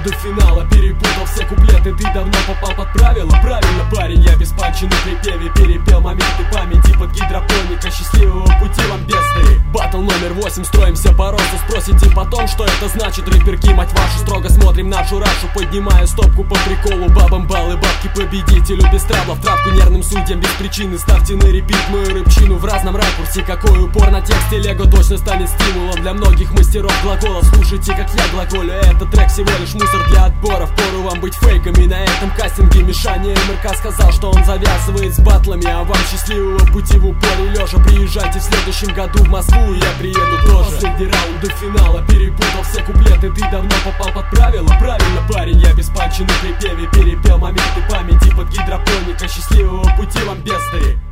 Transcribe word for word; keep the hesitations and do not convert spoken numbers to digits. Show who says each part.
Speaker 1: раунды финала. Перепутал все куплеты, ты давно попал под правила. Правильно, парень, я без панчи на припеве перепел моменты памяти под гидропоника. Счастливого пути вам, бездари. Баттл номер восемь, строимся по росту. Спросите потом, что это значит, рэперки, мать вашу. Строго смотрим нашу рашу, поднимая стопку по приколу. Бабам баллы, бабки победителю без трабла. В травку нервным судьям без причины. Ставьте на репит мою рыбчину в разном ракурсе. Какой упор на тексте, лего точно станет стимулом для многих мастеров глагола. Слушайте, как я глаголю, этот трек всего лишь мусор для отбора. Впору вам быть фейками на этом кастинге. Мишаня МРК сказал, что он завязывает с батлами. А вам счастливого пути в упоре лежа. Приезжайте в следующем году в Москву, и я приеду тоже. Последний раунд до финала, перепутал все куплеты, ты давно попал под правила. Правильно, парень, я без панчи на припеве перепел моменты памяти под гидропоника. Счастливого пути вам, бездари.